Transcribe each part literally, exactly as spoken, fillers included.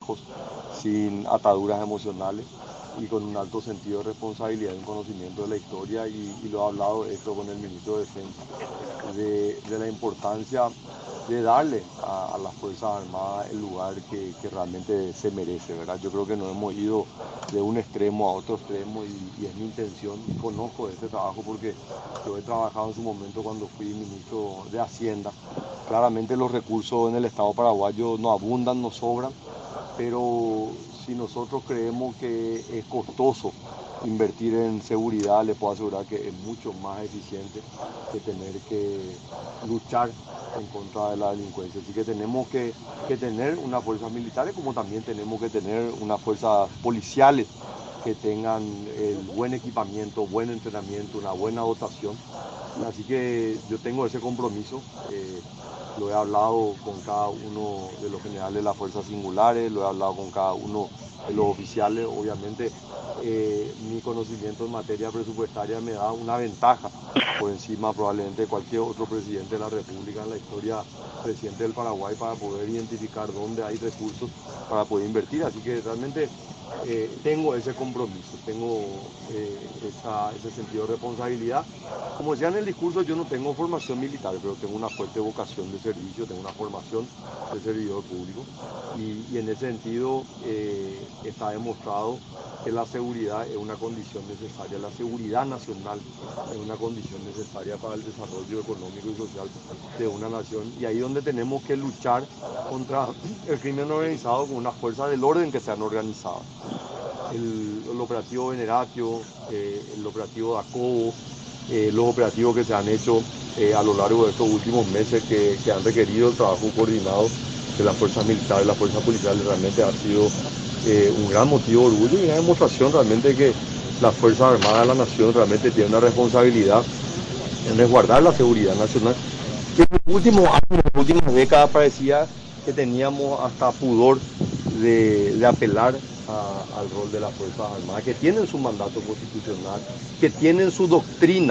hijos, sin ataduras emocionales y con un alto sentido de responsabilidad y un conocimiento de la historia, y, y lo he hablado esto con el ministro de Defensa, de, de la importancia de darle a, a las Fuerzas Armadas el lugar que, que realmente se merece, ¿verdad? Yo creo que nos hemos ido de un extremo a otro extremo y, y es mi intención, y conozco de este trabajo porque yo he trabajado en su momento cuando fui ministro de Hacienda. Claramente los recursos en el Estado paraguayo no abundan, no sobran, pero si nosotros creemos que es costoso invertir en seguridad, le puedo asegurar que es mucho más eficiente que tener que luchar en contra de la delincuencia. Así que tenemos que, que tener unas fuerzas militares, como también tenemos que tener unas fuerzas policiales que tengan el buen equipamiento, buen entrenamiento, una buena dotación. Así que yo tengo ese compromiso. Eh, Lo he hablado con cada uno de los generales de las fuerzas singulares, lo he hablado con cada uno de los oficiales. Obviamente eh, mi conocimiento en materia presupuestaria me da una ventaja por encima probablemente de cualquier otro presidente de la República en la historia reciente del Paraguay, para poder identificar dónde hay recursos para poder invertir. Así que realmente eh, tengo ese compromiso, tengo eh, esa, ese sentido de responsabilidad. Como decía en el discurso, yo no tengo formación militar, pero tengo una fuerte vocación de servicio, tengo una formación de servidor público, y, y en ese sentido eh, está demostrado que la seguridad es una condición necesaria, la seguridad nacional es una condición necesaria para el desarrollo económico y social de una nación, y ahí es donde tenemos que luchar contra el crimen organizado con unas fuerzas del orden que sean organizadas. El, el operativo Veneratio, eh, el operativo Dacobo, eh, los operativos que se han hecho eh, a lo largo de estos últimos meses que, que han requerido el trabajo coordinado de las fuerzas militares, las fuerzas policiales, realmente ha sido eh, un gran motivo de orgullo y una demostración realmente que las Fuerzas Armadas de la Nación realmente tienen una responsabilidad en resguardar la seguridad nacional. Que en los últimos años, en las últimas décadas parecía que teníamos hasta pudor de, de apelar a, al rol de las Fuerzas Armadas, que tienen su mandato constitucional, que tienen su doctrina.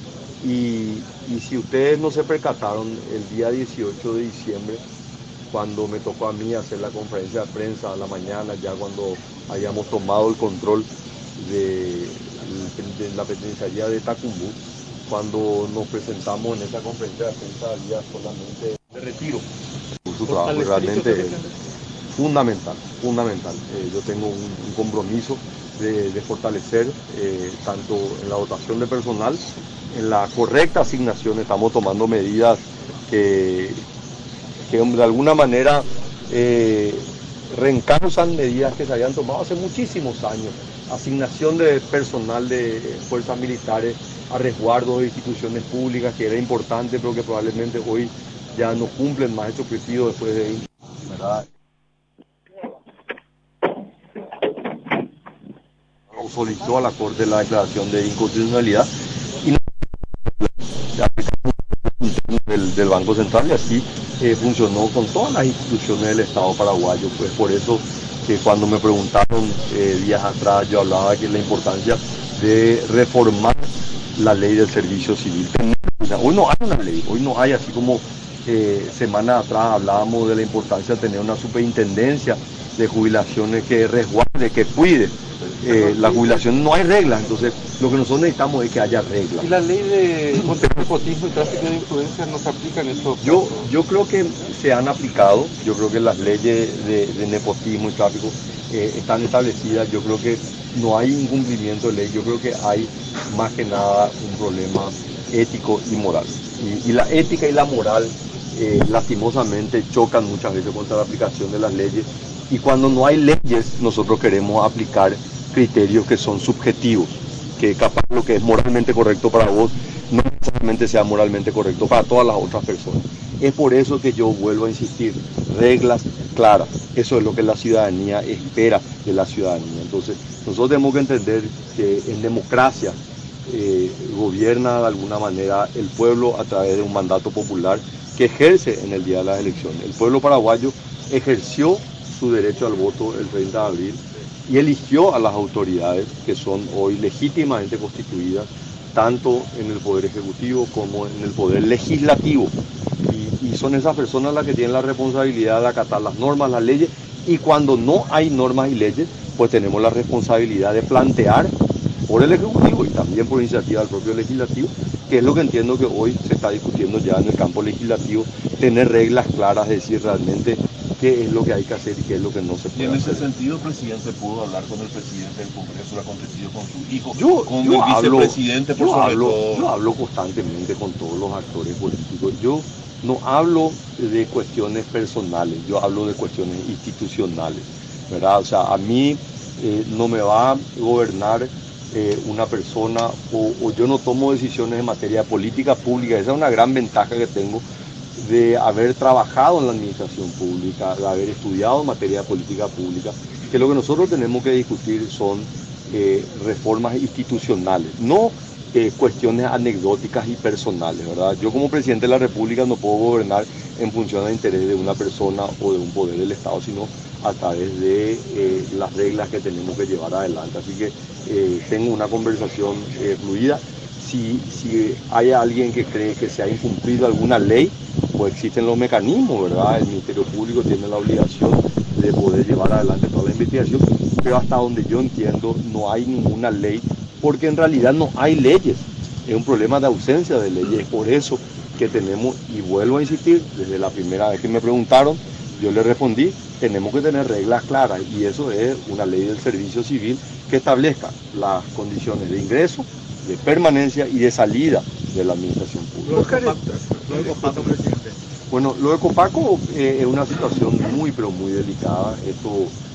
Y, y si ustedes no se percataron, el día dieciocho de diciembre, cuando me tocó a mí hacer la conferencia de prensa a la mañana, ya cuando habíamos tomado el control de, de la penitenciaría de Tacumbú, cuando nos presentamos en esa conferencia de prensa, había solamente de retiro. Su trabajo realmente fundamental, fundamental. Eh, yo tengo un, un compromiso de, de fortalecer eh, tanto en la dotación de personal, en la correcta asignación. Estamos tomando medidas que, que de alguna manera eh, reencauzan medidas que se habían tomado hace muchísimos años. Asignación de personal de fuerzas militares a resguardo de instituciones públicas, que era importante, pero que probablemente hoy ya no cumplen más ese objetivo después de... ¿verdad? Solicitó a la Corte la declaración de inconstitucionalidad y no del, del Banco Central, y así eh, funcionó con todas las instituciones del Estado paraguayo. Pues por eso que cuando me preguntaron eh, días atrás, yo hablaba de que la importancia de reformar la ley del servicio civil. Hoy no hay una ley, hoy no hay, así como eh, semanas atrás hablábamos de la importancia de tener una superintendencia de jubilaciones que resguarde, que cuide eh, la jubilación. No hay reglas, entonces lo que nosotros necesitamos es que haya reglas. ¿Y la ley de contra el nepotismo y tráfico de influencias no se aplica en estos yo casos? Yo creo que se han aplicado, yo creo que las leyes de, de nepotismo y tráfico eh, están establecidas. Yo creo que no hay incumplimiento de ley, yo creo que hay más que nada un problema ético y moral. Y, y la ética y la moral eh, lastimosamente chocan muchas veces contra la aplicación de las leyes, y cuando no hay leyes nosotros queremos aplicar criterios que son subjetivos, que capaz lo que es moralmente correcto para vos no necesariamente sea moralmente correcto para todas las otras personas. Es por eso que yo vuelvo a insistir, reglas claras, eso es lo que la ciudadanía espera de la ciudadanía. Entonces nosotros tenemos que entender que en democracia eh, gobierna de alguna manera el pueblo a través de un mandato popular que ejerce en el día de las elecciones. El pueblo paraguayo ejerció su derecho al voto el treinta de abril y eligió a las autoridades que son hoy legítimamente constituidas, tanto en el Poder Ejecutivo como en el Poder Legislativo. Y, y son esas personas las que tienen la responsabilidad de acatar las normas, las leyes Y cuando no hay normas y leyes, pues tenemos la responsabilidad de plantear por el Ejecutivo y también por iniciativa del propio Legislativo, que es lo que entiendo que hoy se está discutiendo ya en el campo legislativo, tener reglas claras, decir realmente qué es lo que hay que hacer y qué es lo que no se puede hacer. Y en ese sentido, presidente, ¿pudo hablar con el presidente del Congreso lo acontecido con su hijo? Yo, con yo el hablo, vicepresidente, por yo sobre hablo, todo. yo hablo constantemente con todos los actores políticos. Yo no hablo de cuestiones personales, yo hablo de cuestiones institucionales, ¿verdad? O sea, a mí eh, no me va a gobernar eh, una persona o, o yo no tomo decisiones en materia de política pública. Esa es una gran ventaja que tengo de haber trabajado en la administración pública, de haber estudiado en materia de política pública, que lo que nosotros tenemos que discutir son eh, reformas institucionales, no eh, cuestiones anecdóticas y personales, ¿verdad? Yo como presidente de la República no puedo gobernar en función del interés de una persona o de un poder del Estado, sino a través de eh, las reglas que tenemos que llevar adelante. Así que eh, tengo una conversación eh, fluida. Si, si hay alguien que cree que se ha incumplido alguna ley, pues existen los mecanismos, ¿verdad? El Ministerio Público tiene la obligación de poder llevar adelante toda la investigación, pero hasta donde yo entiendo no hay ninguna ley, porque en realidad no hay leyes, es un problema de ausencia de leyes. Es por eso que tenemos, y vuelvo a insistir, desde la primera vez que me preguntaron, yo le respondí, tenemos que tener reglas claras, y eso es una ley del servicio civil que establezca las condiciones de ingreso, de permanencia y de salida de la administración pública. Lo de Copaco, presidente. Bueno, lo de Copaco eh, es una situación muy, pero muy delicada. Esto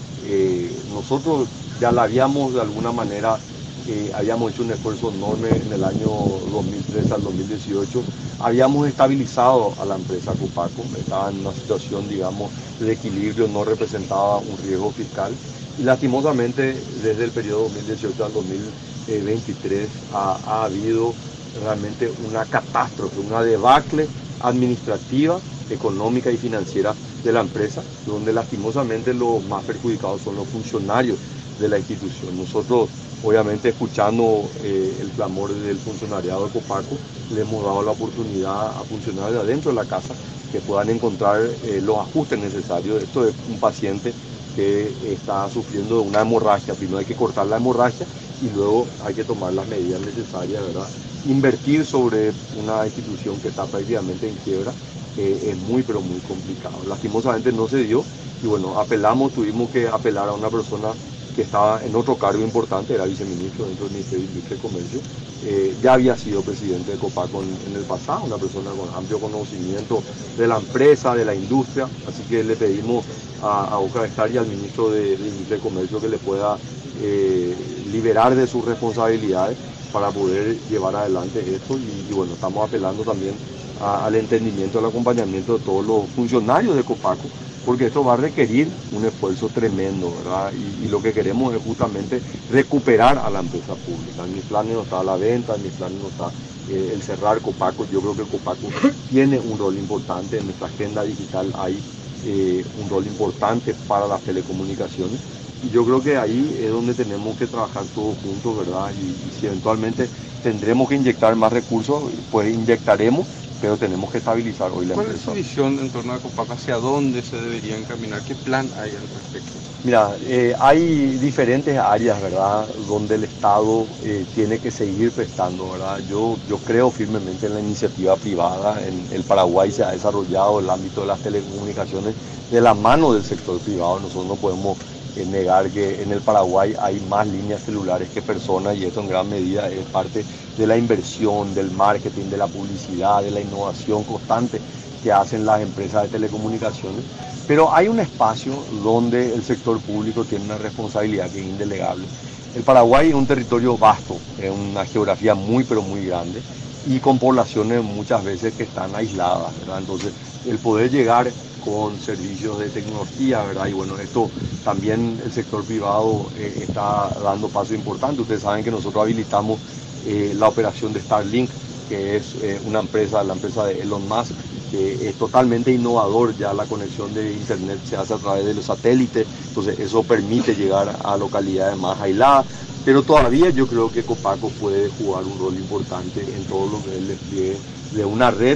eh, nosotros ya la habíamos de alguna manera, eh, habíamos hecho un esfuerzo enorme en el año dos mil trece al dos mil dieciocho. Habíamos estabilizado a la empresa Copaco, estaba en una situación, digamos, de equilibrio, no representaba un riesgo fiscal. Y lastimosamente, desde el periodo dos mil dieciocho al dos mil veintitrés ha, ha habido realmente una catástrofe, una debacle administrativa, económica y financiera de la empresa, donde lastimosamente los más perjudicados son los funcionarios de la institución. Nosotros, obviamente, escuchando eh, el clamor del funcionariado de Copaco, le hemos dado la oportunidad a funcionarios de adentro de la casa que puedan encontrar eh, los ajustes necesarios. Esto es un paciente que está sufriendo de una hemorragia. Primero hay que cortar la hemorragia y luego hay que tomar las medidas necesarias, ¿verdad? Invertir sobre una institución que está prácticamente en quiebra eh, es muy, pero muy complicado. Lastimosamente no se dio y bueno, apelamos, tuvimos que apelar a una persona que estaba en otro cargo importante, era viceministro dentro del Ministerio de Industria y Comercio, eh, ya había sido presidente de Copaco en, en el pasado, una persona con amplio conocimiento de la empresa, de la industria, así que le pedimos a, a Oscar Estar y al ministro de, de Industria y Comercio que le pueda eh, liberar de sus responsabilidades para poder llevar adelante esto y, y bueno, estamos apelando también a, al entendimiento, al acompañamiento de todos los funcionarios de Copaco, porque esto va a requerir un esfuerzo tremendo, ¿verdad? Y, y lo que queremos es justamente recuperar a la empresa pública. En mis planes no está la venta, en mis planes no está eh, el cerrar Copaco. Yo creo que Copaco tiene un rol importante, en nuestra agenda digital hay eh, un rol importante para las telecomunicaciones. Y yo creo que ahí es donde tenemos que trabajar todos juntos, ¿verdad? Y, y si eventualmente tendremos que inyectar más recursos, pues inyectaremos, pero tenemos que estabilizar hoy la ¿Cuál empresa. es su visión en torno a Copaco? ¿Hacia dónde se debería encaminar? ¿Qué plan hay al respecto? Mira, eh, hay diferentes áreas, ¿verdad?, donde el Estado eh, tiene que seguir prestando, ¿verdad? Yo, yo creo firmemente en la iniciativa privada. En el Paraguay se ha desarrollado el ámbito de las telecomunicaciones de la mano del sector privado. Nosotros no podemos eh, negar que en el Paraguay hay más líneas celulares que personas y esto en gran medida es parte de la inversión, del marketing, de la publicidad, de la innovación constante que hacen las empresas de telecomunicaciones. Pero hay un espacio donde el sector público tiene una responsabilidad que es indelegable. El Paraguay es un territorio vasto, es una geografía muy pero muy grande y con poblaciones muchas veces que están aisladas, ¿verdad? Entonces, el poder llegar con servicios de tecnología, ¿verdad? Y bueno, esto también el sector privado eh, está dando pasos importantes. Ustedes saben que nosotros habilitamos eh, la operación de Starlink, que es eh, una empresa, la empresa de Elon Musk, que es totalmente innovador. Ya la conexión de internet se hace a través de los satélites, entonces eso permite llegar a localidades más aisladas, pero todavía yo creo que Copaco puede jugar un rol importante en todo lo que es el despliegue de una red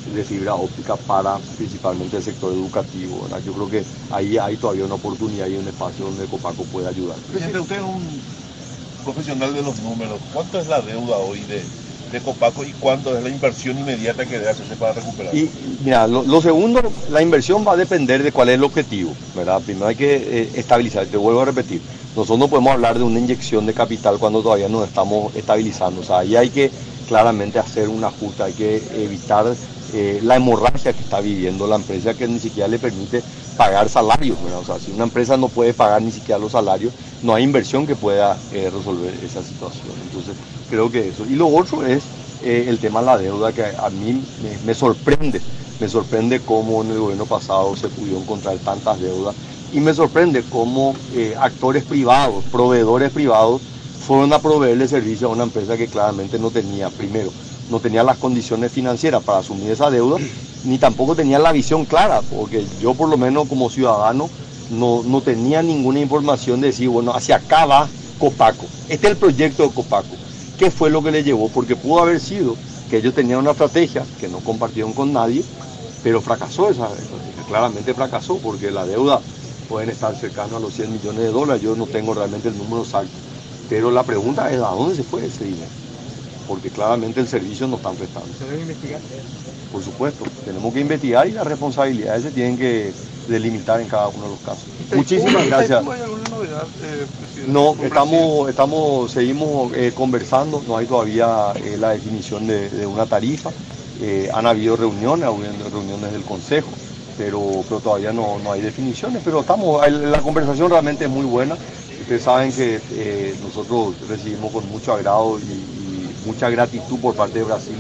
de fibra óptica para principalmente el sector educativo, ¿verdad? Yo creo que ahí hay todavía una oportunidad y un espacio donde Copaco puede ayudar. Presidente, usted es un profesional de los números. ¿Cuánto es la deuda hoy de, de Copaco y cuánto es la inversión inmediata que debe hacerse para recuperar? Y mira, lo, lo segundo, la inversión va a depender de cuál es el objetivo, ¿verdad? Primero hay que eh, estabilizar, te vuelvo a repetir, nosotros no podemos hablar de una inyección de capital cuando todavía nos estamos estabilizando, o sea, ahí hay que claramente hacer un ajuste, hay que evitar eh, la hemorragia que está viviendo la empresa, que ni siquiera le permite pagar salarios, ¿verdad? O sea, si una empresa no puede pagar ni siquiera los salarios, no hay inversión que pueda eh, resolver esa situación. Entonces, creo que eso. Y lo otro es eh, el tema de la deuda, que a mí me, me sorprende, me sorprende cómo en el gobierno pasado se pudieron encontrar tantas deudas, y me sorprende cómo eh, actores privados, proveedores privados, fueron a proveerle servicio a una empresa que claramente no tenía, primero, no tenía las condiciones financieras para asumir esa deuda, ni tampoco tenía la visión clara, porque yo por lo menos como ciudadano no, no tenía ninguna información de decir, bueno, hacia acá va Copaco, este es el proyecto de Copaco. ¿Qué fue lo que le llevó? Porque pudo haber sido que ellos tenían una estrategia que no compartieron con nadie, pero fracasó esa estrategia, claramente fracasó, porque la deuda pueden estar cercano a los cien millones de dólares, yo no tengo realmente el número exacto, pero la pregunta es, ¿a dónde se fue ese dinero? Porque claramente el servicio no están prestando. ¿Se debe investigar? Por supuesto, tenemos que investigar y las responsabilidades se tienen que delimitar en cada uno de los casos. Muchísimas gracias. ¿Hay alguna novedad, eh, presidente? No, estamos, estamos, seguimos eh, conversando, no hay todavía eh, la definición de, de una tarifa, eh, han habido reuniones, ha habido reuniones del Consejo, pero, pero todavía no, no hay definiciones, pero estamos, la conversación realmente es muy buena. Ustedes saben que eh, nosotros recibimos con mucho agrado y, y mucha gratitud por parte de Brasil,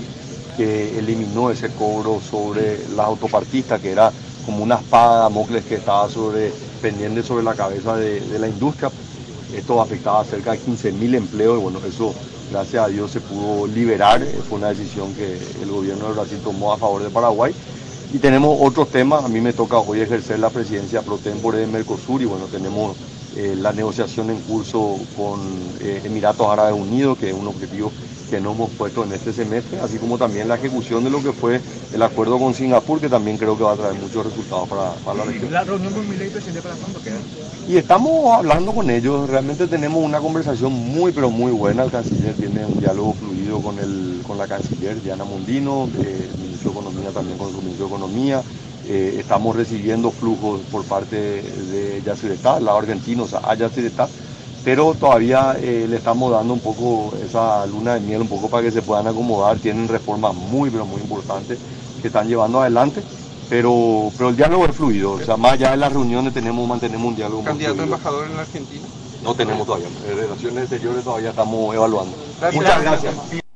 que eliminó ese cobro sobre las autopartistas, que era como una espada de Damocles que estaba sobre, pendiente sobre la cabeza de, de la industria. Esto afectaba a cerca de quince mil empleos y bueno, eso gracias a Dios se pudo liberar, fue una decisión que el gobierno de Brasil tomó a favor de Paraguay. Y tenemos otros temas, a mí me toca hoy ejercer la presidencia pro tempore de Mercosur y bueno, tenemos eh, la negociación en curso con eh, Emiratos Árabes Unidos, que es un objetivo que nos hemos puesto en este semestre, así como también la ejecución de lo que fue el acuerdo con Singapur, que también creo que va a traer muchos resultados para, para la región. ¿La reunión con Milei, presidente, para cuándo queda? Y estamos hablando con ellos, realmente tenemos una conversación muy, pero muy buena. El canciller tiene un diálogo fluido con, el, con la canciller Diana Mondino, eh, el ministro de Economía también con su ministro de Economía. Eh, estamos recibiendo flujos por parte de Yacyretá, el lado argentino, o sea, a Yacyretá, pero todavía eh, le estamos dando un poco esa luna de miel, un poco para que se puedan acomodar. Tienen reformas muy, pero muy importantes que están llevando adelante, pero, pero el diálogo es fluido, o sea, más allá de las reuniones tenemos, mantenemos un diálogo muy fluido. ¿Candidato a embajador en la Argentina? No tenemos todavía, en relaciones exteriores todavía estamos evaluando. Gracias. Muchas gracias.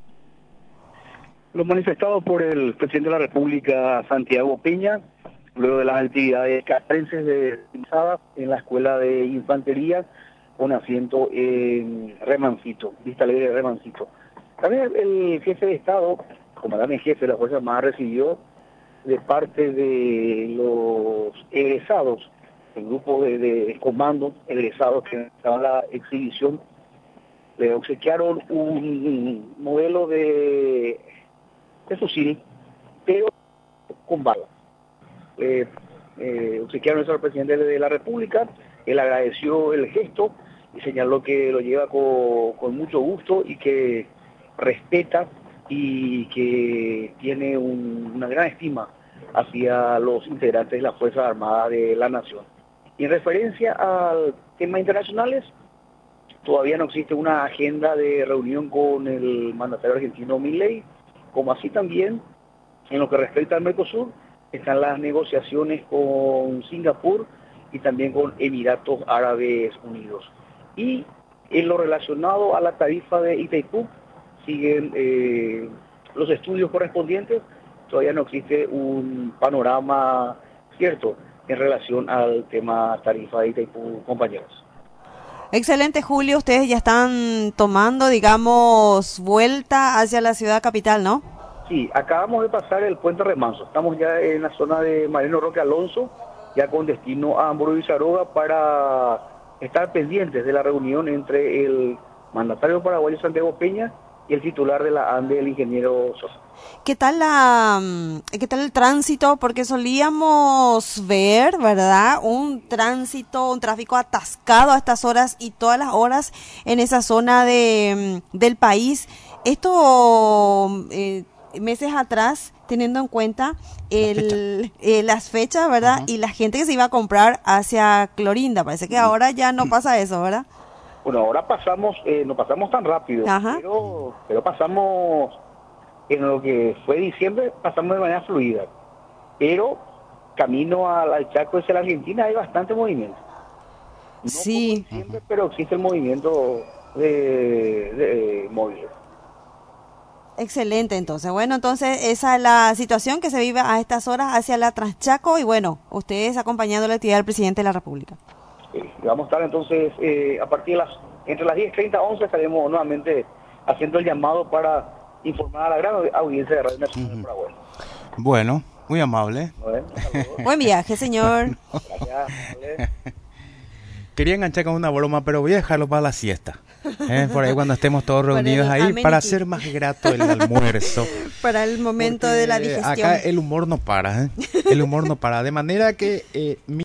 Lo manifestado por el presidente de la República, Santiago Peña, luego de las actividades castrenses de en la Escuela de Infantería, con asiento en Remancito, Vista Alegre de Remancito. También el jefe de Estado, comandante en jefe de la Fuerza Armada, recibió de parte de los egresados, el grupo de, de comandos egresados que estaban en la exhibición, le obsequiaron un modelo de, de fusil, pero con balas. Eh, eh, obsequiaron eso al presidente de la República, él agradeció el gesto y señaló que lo lleva con, con mucho gusto y que respeta y que tiene un, una gran estima hacia los integrantes de las Fuerzas Armadas de la Nación. Y en referencia a temas internacionales, todavía no existe una agenda de reunión con el mandatario argentino Milei, como así también, en lo que respecta al Mercosur, están las negociaciones con Singapur y también con Emiratos Árabes Unidos. Y en lo relacionado a la tarifa de Itaipú, siguen eh, los estudios correspondientes, todavía no existe un panorama cierto en relación al tema tarifa de Itaipú, compañeros. Excelente, Julio, ustedes ya están tomando, digamos, vuelta hacia la ciudad capital, ¿no? Sí, acabamos de pasar el puente Remanso, estamos ya en la zona de Mariano Roque Alonso, ya con destino a Hamburgo y Saroga para estar pendientes de la reunión entre el mandatario paraguayo Santiago Peña y el titular de la ANDE, el ingeniero Sosa. ¿Qué tal la, mm, qué tal el tránsito? Porque solíamos ver, ¿verdad? Un tránsito, un tráfico atascado a estas horas y todas las horas en esa zona de, mm, del país. Esto, eh, meses atrás, teniendo en cuenta el, eh, las fechas, ¿verdad? Ajá. Y la gente que se iba a comprar hacia Clorinda. Parece que ahora ya no pasa eso, ¿verdad? Bueno, ahora pasamos, eh, no pasamos tan rápido, Ajá. pero, pero pasamos, en lo que fue diciembre, pasamos de manera fluida. Pero camino al, al Chaco hacia la Argentina hay bastante movimiento. No Sí. como diciembre, pero existe el movimiento de, de, de móviles. Excelente, entonces. Bueno, entonces esa es la situación que se vive a estas horas hacia la Transchaco y bueno, ustedes acompañando la actividad del presidente de la República. Eh, vamos a estar entonces eh, a partir de las, entre las diez treinta, once estaremos nuevamente haciendo el llamado para informar a la gran audiencia de Radio Nacional de Paraguay. Bueno, muy amable. Bueno, saludos. Buen viaje, señor. Gracias, amable. Quería enganchar con una broma, pero voy a dejarlo para la siesta. ¿eh? Por ahí cuando estemos todos Para el reunidos ahí, amenity. para hacer más grato el almuerzo. Para el momento de la Porque digestión. Acá el humor no para, ¿eh? El humor no para. De manera que... Eh, mi